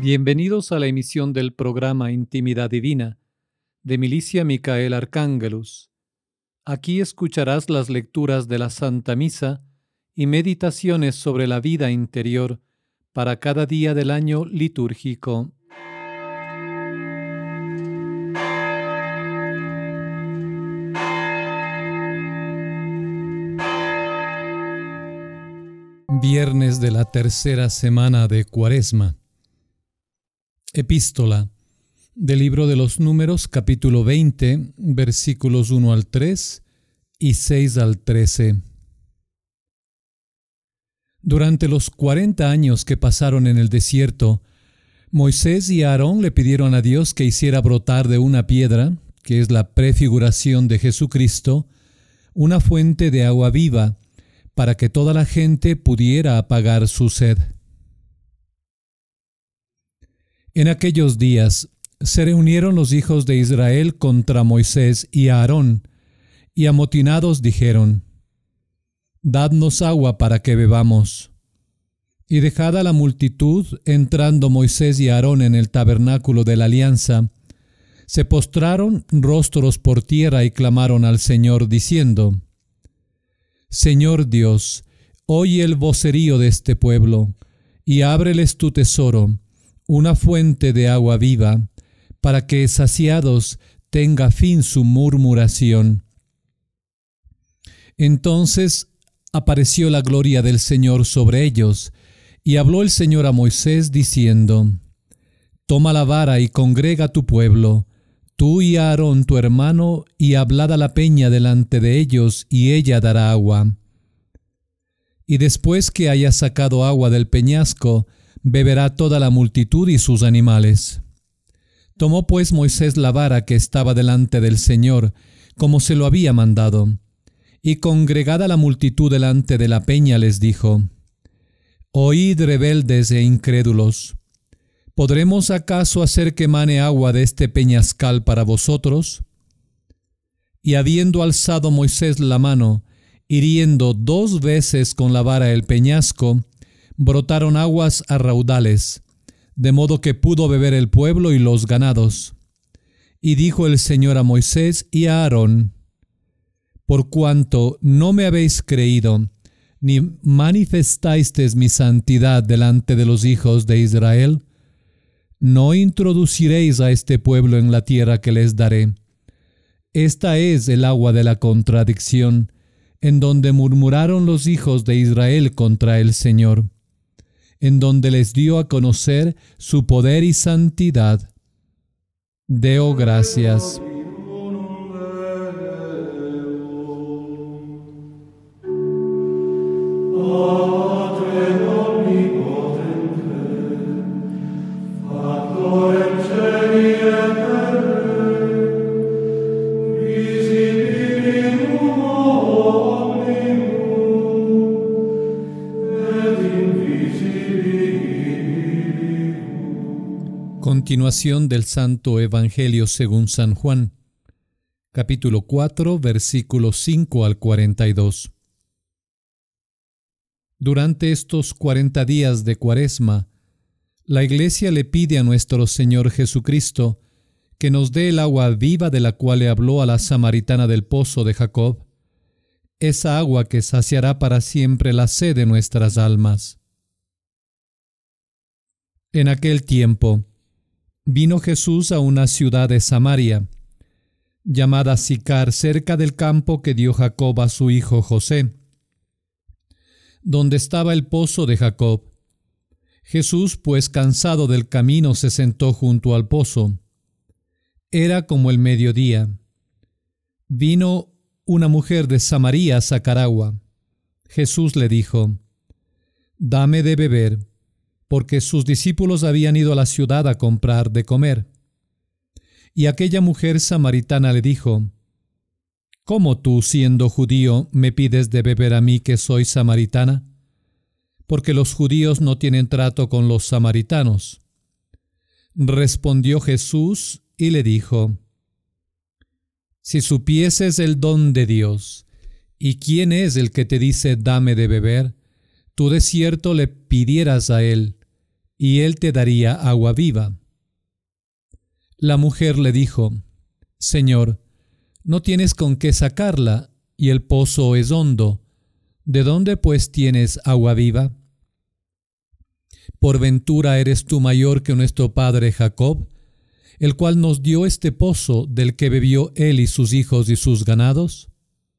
Bienvenidos a la emisión del programa Intimidad Divina de Milicia Micael Arcángelus. Aquí escucharás las lecturas de la Santa Misa y meditaciones sobre la vida interior para cada día del año litúrgico. Viernes de la tercera semana de Cuaresma. Epístola del libro de los Números, capítulo 20, versículos 1 al 3 y 6 al 13. Durante los 40 años que pasaron en el desierto, Moisés y Aarón le pidieron a Dios que hiciera brotar de una piedra, que es la prefiguración de Jesucristo, una fuente de agua viva, para que toda la gente pudiera apagar su sed. En aquellos días se reunieron los hijos de Israel contra Moisés y Aarón, y amotinados dijeron: «Dadnos agua para que bebamos». Y dejada la multitud, entrando Moisés y Aarón en el tabernáculo de la alianza, se postraron rostros por tierra y clamaron al Señor, diciendo: «Señor Dios, oye el vocerío de este pueblo, y ábreles tu tesoro, una fuente de agua viva, para que saciados tenga fin su murmuración». Entonces apareció la gloria del Señor sobre ellos, y habló el Señor a Moisés diciendo: «Toma la vara y congrega tu pueblo, tú y Aarón tu hermano, y hablad a la peña delante de ellos, y ella dará agua. Y después que haya sacado agua del peñasco, beberá toda la multitud y sus animales». Tomó pues Moisés la vara que estaba delante del Señor, como se lo había mandado, y congregada la multitud delante de la peña les dijo: «Oíd, rebeldes e incrédulos, ¿podremos acaso hacer que mane agua de este peñascal para vosotros?» Y habiendo alzado Moisés la mano, hiriendo 2 veces con la vara el peñasco, brotaron aguas a raudales, de modo que pudo beber el pueblo y los ganados. Y dijo el Señor a Moisés y a Aarón: «Por cuanto no me habéis creído, ni manifestasteis mi santidad delante de los hijos de Israel, no introduciréis a este pueblo en la tierra que les daré. Esta es el agua de la contradicción, en donde murmuraron los hijos de Israel contra el Señor, en donde les dio a conocer su poder y santidad. Deo gracias». Continuación del Santo Evangelio según San Juan, capítulo 4, versículos 5 al 42. Durante estos 40 días de Cuaresma, la Iglesia le pide a nuestro Señor Jesucristo que nos dé el agua viva de la cual le habló a la samaritana del pozo de Jacob, esa agua que saciará para siempre la sed de nuestras almas. En aquel tiempo, vino Jesús a una ciudad de Samaria, llamada Sicar, cerca del campo que dio Jacob a su hijo José, donde estaba el pozo de Jacob. Jesús, pues cansado del camino, se sentó junto al pozo. Era como el mediodía. Vino una mujer de Samaria a sacar agua. Jesús le dijo: «Dame de beber», porque sus discípulos habían ido a la ciudad a comprar de comer. Y aquella mujer samaritana le dijo: «¿Cómo tú, siendo judío, me pides de beber a mí, que soy samaritana? Porque los judíos no tienen trato con los samaritanos». Respondió Jesús y le dijo: «Si supieses el don de Dios, y quién es el que te dice dame de beber, tú de cierto le pidieras a él, y él te daría agua viva. La mujer le dijo: Señor, no tienes con qué sacarla, y el pozo es hondo. ¿De dónde pues tienes agua viva? ¿Por ventura eres tú mayor que nuestro padre Jacob, el cual nos dio este pozo del que bebió él y sus hijos y sus ganados?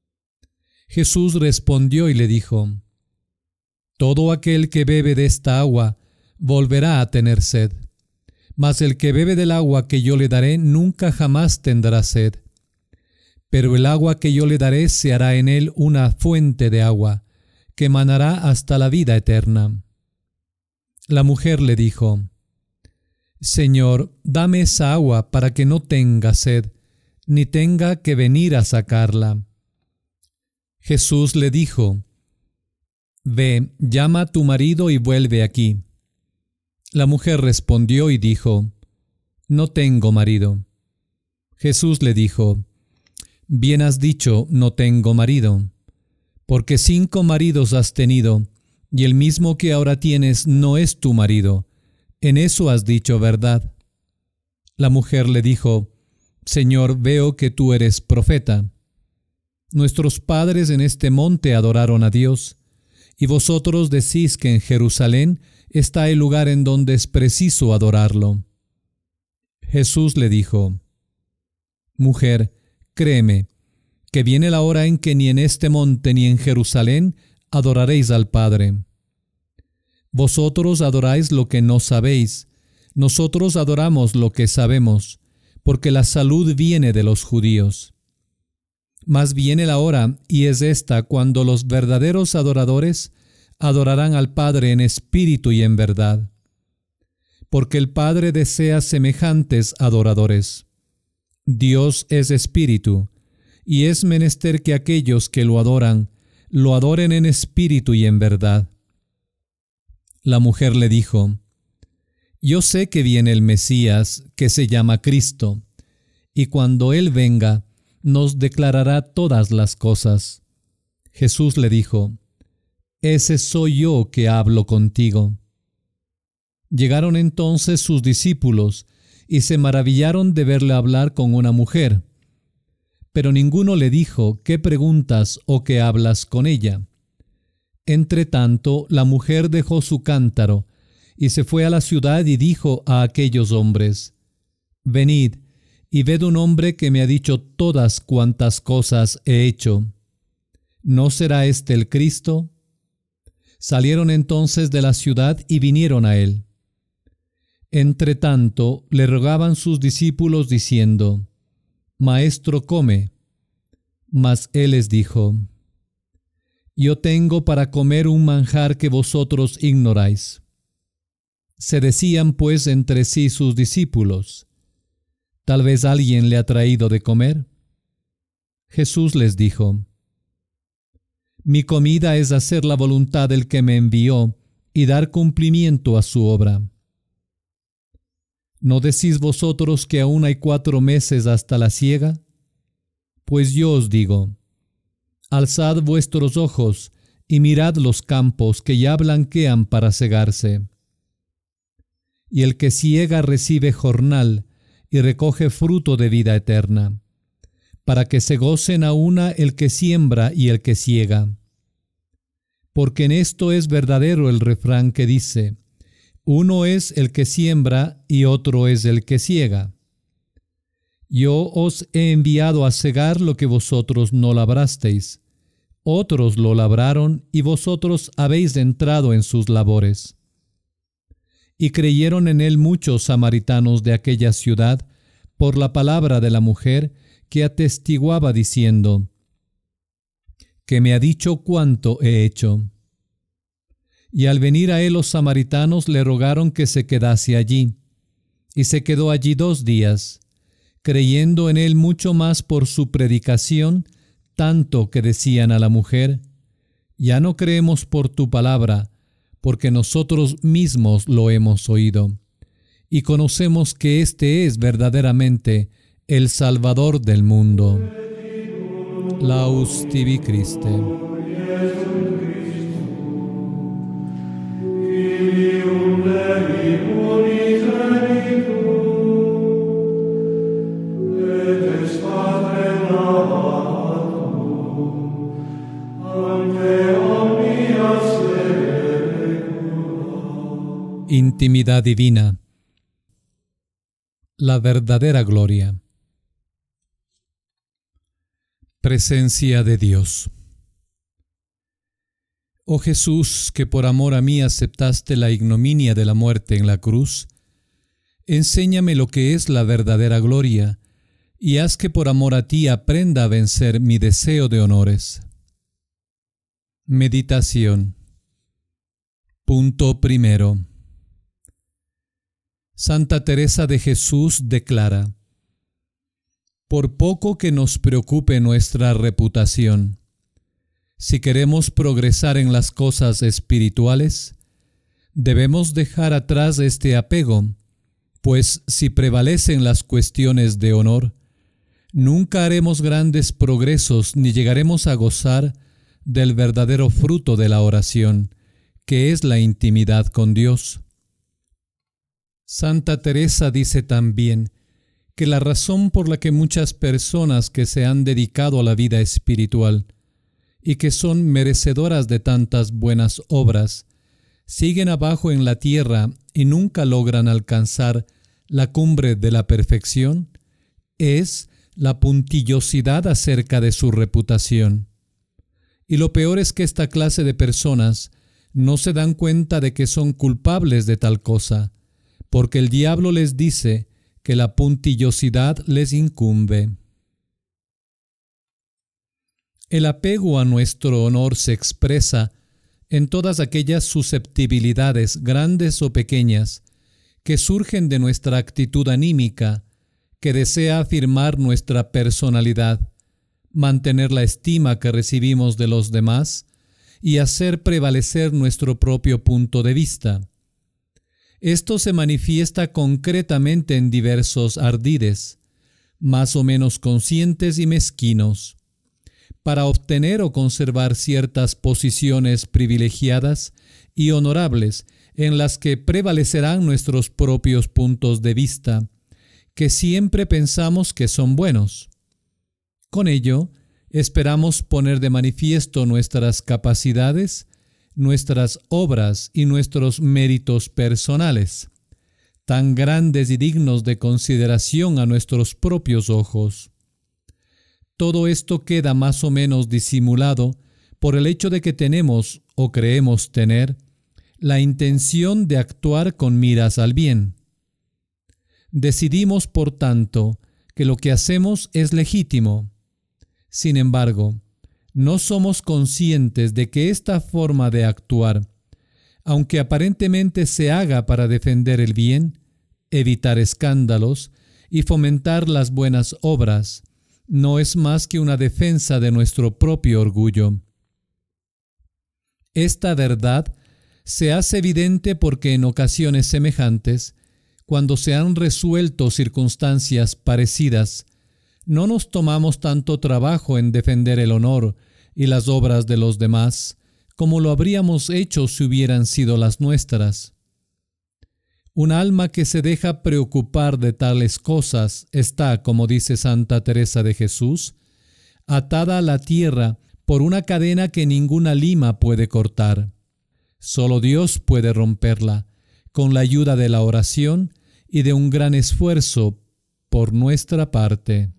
Jesús respondió y le dijo: Todo aquel que bebe de esta agua volverá a tener sed, mas el que bebe del agua que yo le daré nunca jamás tendrá sed. Pero el agua que yo le daré se hará en él una fuente de agua, que manará hasta la vida eterna. La mujer le dijo: Señor, dame esa agua para que no tenga sed, ni tenga que venir a sacarla. Jesús le dijo: Ve, llama a tu marido y vuelve aquí. La mujer respondió y dijo: No tengo marido. Jesús le dijo: Bien has dicho, no tengo marido, porque 5 maridos has tenido, y el mismo que ahora tienes no es tu marido. En eso has dicho verdad. La mujer le dijo: Señor, veo que tú eres profeta. Nuestros padres en este monte adoraron a Dios, y vosotros decís que en Jerusalén está el lugar en donde es preciso adorarlo. Jesús le dijo: Mujer, créeme, que viene la hora en que ni en este monte ni en Jerusalén adoraréis al Padre. Vosotros adoráis lo que no sabéis, nosotros adoramos lo que sabemos, porque la salud viene de los judíos. Mas viene la hora, y es esta, cuando los verdaderos adoradores adorarán al Padre en espíritu y en verdad, porque el Padre desea semejantes adoradores. Dios es espíritu, y es menester que aquellos que lo adoren en espíritu y en verdad. La mujer le dijo: Yo sé que viene el Mesías, que se llama Cristo, y cuando Él venga, nos declarará todas las cosas. Jesús le dijo: Ese soy yo que hablo contigo. Llegaron entonces sus discípulos, y se maravillaron de verle hablar con una mujer. Pero ninguno le dijo: ¿Qué preguntas o qué hablas con ella? Entretanto, la mujer dejó su cántaro, y se fue a la ciudad y dijo a aquellos hombres: Venid, y ved un hombre que me ha dicho todas cuantas cosas he hecho. ¿No será este el Cristo? Salieron entonces de la ciudad y vinieron a él. Entretanto, le rogaban sus discípulos diciendo: Maestro, come. Mas él les dijo: Yo tengo para comer un manjar que vosotros ignoráis. Se decían pues entre sí sus discípulos: ¿Tal vez alguien le ha traído de comer? Jesús les dijo: Mi comida es hacer la voluntad del que me envió y dar cumplimiento a su obra. ¿No decís vosotros que aún hay 4 meses hasta la siega? Pues yo os digo: alzad vuestros ojos y mirad los campos que ya blanquean para segarse. Y el que siega recibe jornal y recoge fruto de vida eterna, para que se gocen a una el que siembra y el que siega. Porque en esto es verdadero el refrán que dice: uno es el que siembra y otro es el que siega. Yo os he enviado a segar lo que vosotros no labrasteis. Otros lo labraron y vosotros habéis entrado en sus labores. Y creyeron en él muchos samaritanos de aquella ciudad por la palabra de la mujer que atestiguaba diciendo: que me ha dicho cuánto he hecho. Y al venir a él los samaritanos le rogaron que se quedase allí. Y se quedó allí 2 días, creyendo en él mucho más por su predicación, tanto que decían a la mujer: ya no creemos por tu palabra, porque nosotros mismos lo hemos oído, y conocemos que éste es verdaderamente el Salvador del mundo. Laus tibi Christe. Dei Intimidad divina. La verdadera gloria. Presencia de Dios. Oh Jesús, que por amor a mí aceptaste la ignominia de la muerte en la cruz, enséñame lo que es la verdadera gloria, y haz que por amor a ti aprenda a vencer mi deseo de honores. Meditación. Punto primero. Santa Teresa de Jesús declara: por poco que nos preocupe nuestra reputación, si queremos progresar en las cosas espirituales, debemos dejar atrás este apego, pues si prevalecen las cuestiones de honor, nunca haremos grandes progresos ni llegaremos a gozar del verdadero fruto de la oración, que es la intimidad con Dios. Santa Teresa dice también que la razón por la que muchas personas que se han dedicado a la vida espiritual y que son merecedoras de tantas buenas obras, siguen abajo en la tierra y nunca logran alcanzar la cumbre de la perfección, es la puntillosidad acerca de su reputación. Y lo peor es que esta clase de personas no se dan cuenta de que son culpables de tal cosa, porque el diablo les dice que la puntillosidad les incumbe. El apego a nuestro honor se expresa en todas aquellas susceptibilidades, grandes o pequeñas, que surgen de nuestra actitud anímica, que desea afirmar nuestra personalidad, mantener la estima que recibimos de los demás y hacer prevalecer nuestro propio punto de vista. Esto se manifiesta concretamente en diversos ardides, más o menos conscientes y mezquinos, para obtener o conservar ciertas posiciones privilegiadas y honorables en las que prevalecerán nuestros propios puntos de vista, que siempre pensamos que son buenos. Con ello, esperamos poner de manifiesto nuestras capacidades, nuestras obras y nuestros méritos personales, tan grandes y dignos de consideración a nuestros propios ojos. Todo esto queda más o menos disimulado por el hecho de que tenemos, o creemos tener, la intención de actuar con miras al bien. Decidimos, por tanto, que lo que hacemos es legítimo. Sin embargo, no somos conscientes de que esta forma de actuar, aunque aparentemente se haga para defender el bien, evitar escándalos y fomentar las buenas obras, no es más que una defensa de nuestro propio orgullo. Esta verdad se hace evidente porque en ocasiones semejantes, cuando se han resuelto circunstancias parecidas, no nos tomamos tanto trabajo en defender el honor y las obras de los demás, como lo habríamos hecho si hubieran sido las nuestras. Un alma que se deja preocupar de tales cosas está, como dice Santa Teresa de Jesús, atada a la tierra por una cadena que ninguna lima puede cortar. Solo Dios puede romperla, con la ayuda de la oración y de un gran esfuerzo por nuestra parte.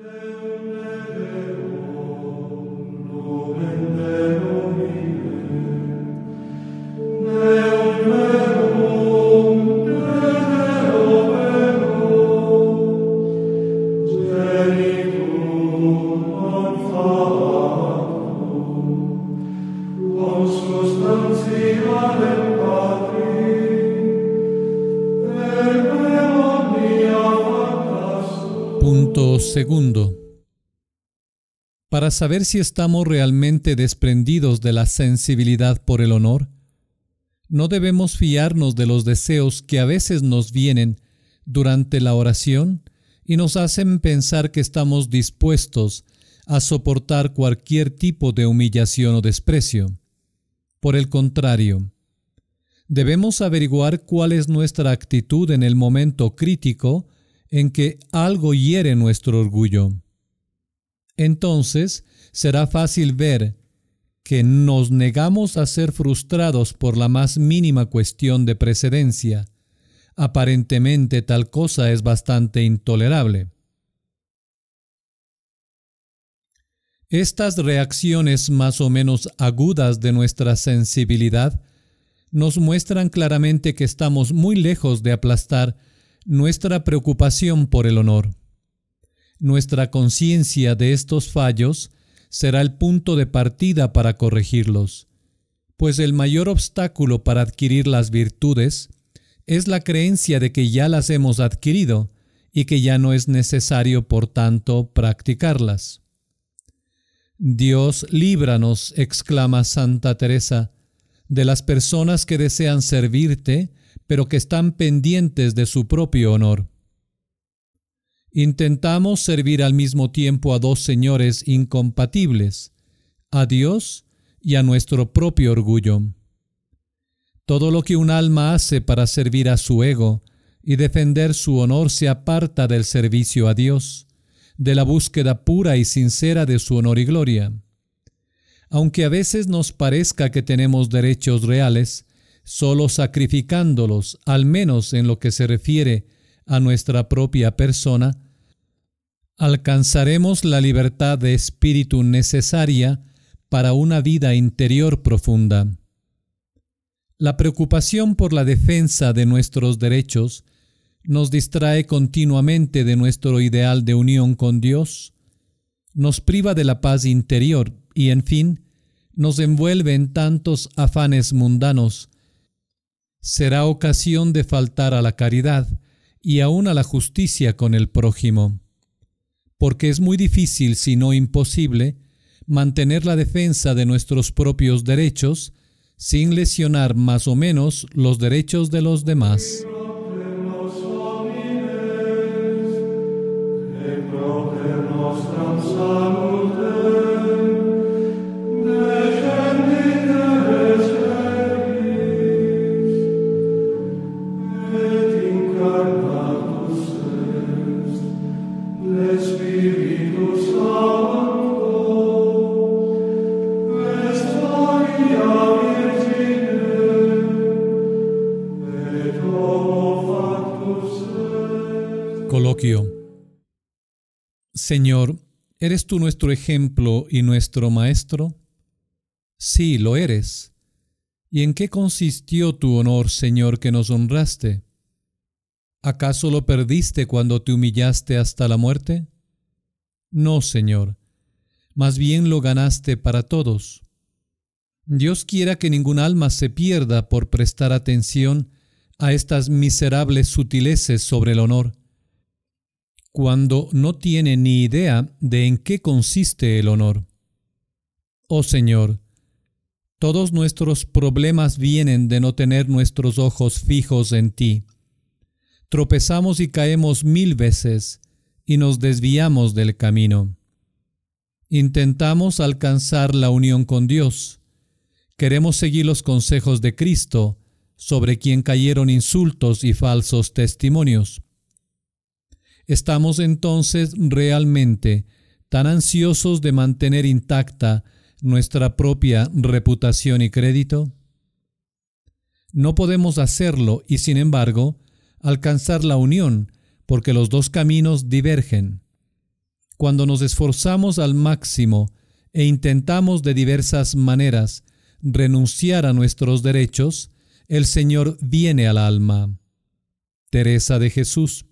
Punto segundo. Para saber si estamos realmente desprendidos de la sensibilidad por el honor, no debemos fiarnos de los deseos que a veces nos vienen durante la oración y nos hacen pensar que estamos dispuestos a soportar cualquier tipo de humillación o desprecio. Por el contrario, debemos averiguar cuál es nuestra actitud en el momento crítico en que algo hiere nuestro orgullo. Entonces será fácil ver que nos negamos a ser frustrados por la más mínima cuestión de precedencia. Aparentemente tal cosa es bastante intolerable. Estas reacciones más o menos agudas de nuestra sensibilidad nos muestran claramente que estamos muy lejos de aplastar nuestra preocupación por el honor. Nuestra conciencia de estos fallos será el punto de partida para corregirlos, pues el mayor obstáculo para adquirir las virtudes es la creencia de que ya las hemos adquirido y que ya no es necesario, por tanto, practicarlas. Dios, líbranos, exclama Santa Teresa, de las personas que desean servirte, pero que están pendientes de su propio honor. Intentamos servir al mismo tiempo a dos señores incompatibles, a Dios y a nuestro propio orgullo. Todo lo que un alma hace para servir a su ego y defender su honor se aparta del servicio a Dios, de la búsqueda pura y sincera de su honor y gloria. Aunque a veces nos parezca que tenemos derechos reales, solo sacrificándolos, al menos en lo que se refiere a nuestra propia persona, alcanzaremos la libertad de espíritu necesaria para una vida interior profunda. La preocupación por la defensa de nuestros derechos nos distrae continuamente de nuestro ideal de unión con Dios, nos priva de la paz interior y, en fin, nos envuelve en tantos afanes mundanos. Será ocasión de faltar a la caridad y aún a la justicia con el prójimo, porque es muy difícil, si no imposible, mantener la defensa de nuestros propios derechos sin lesionar más o menos los derechos de los demás. Coloquio. Señor, ¿eres tú nuestro ejemplo y nuestro maestro? Sí, lo eres. ¿Y en qué consistió tu honor, Señor, que nos honraste? ¿Acaso lo perdiste cuando te humillaste hasta la muerte? No, Señor, más bien lo ganaste para todos. Dios quiera que ningún alma se pierda por prestar atención a estas miserables sutileces sobre el honor, cuando no tiene ni idea de en qué consiste el honor. Oh Señor, todos nuestros problemas vienen de no tener nuestros ojos fijos en ti. Tropezamos y caemos 1000 veces y nos desviamos del camino. Intentamos alcanzar la unión con Dios. Queremos seguir los consejos de Cristo, sobre quien cayeron insultos y falsos testimonios. ¿Estamos entonces realmente tan ansiosos de mantener intacta nuestra propia reputación y crédito? No podemos hacerlo y, sin embargo, alcanzar la unión, porque los dos caminos divergen. Cuando nos esforzamos al máximo e intentamos de diversas maneras renunciar a nuestros derechos, el Señor viene al alma. Teresa de Jesús.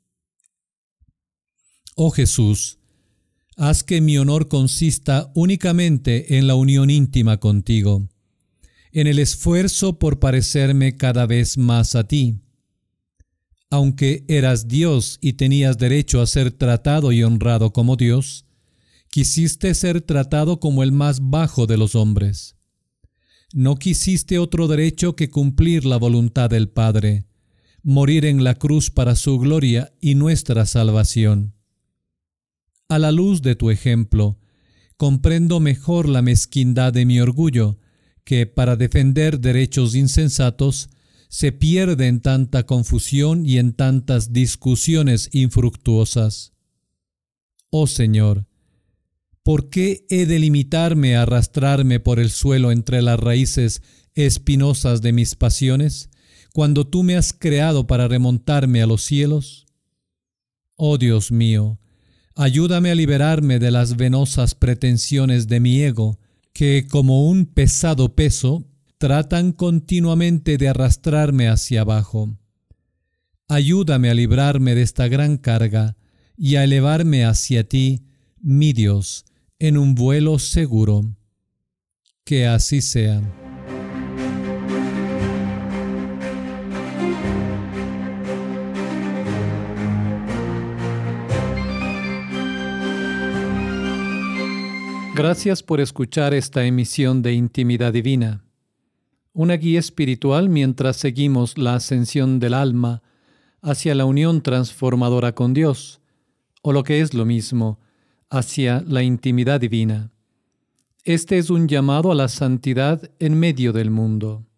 Oh Jesús, haz que mi honor consista únicamente en la unión íntima contigo, en el esfuerzo por parecerme cada vez más a ti. Aunque eras Dios y tenías derecho a ser tratado y honrado como Dios, quisiste ser tratado como el más bajo de los hombres. No quisiste otro derecho que cumplir la voluntad del Padre, morir en la cruz para su gloria y nuestra salvación. A la luz de tu ejemplo, comprendo mejor la mezquindad de mi orgullo, que para defender derechos insensatos se pierde en tanta confusión y en tantas discusiones infructuosas. Oh Señor, ¿Por qué he de limitarme a arrastrarme por el suelo entre las raíces espinosas de mis pasiones, cuando tú me has creado para remontarme a los cielos? Oh Dios mío, ayúdame a liberarme de las venosas pretensiones de mi ego, que como un pesado peso tratan continuamente de arrastrarme hacia abajo. Ayúdame a librarme de esta gran carga y a elevarme hacia ti, mi Dios, en un vuelo seguro. Que así sea. Gracias por escuchar esta emisión de Intimidad Divina, una guía espiritual mientras seguimos la ascensión del alma hacia la unión transformadora con Dios, o lo que es lo mismo, hacia la intimidad divina. Este es un llamado a la santidad en medio del mundo.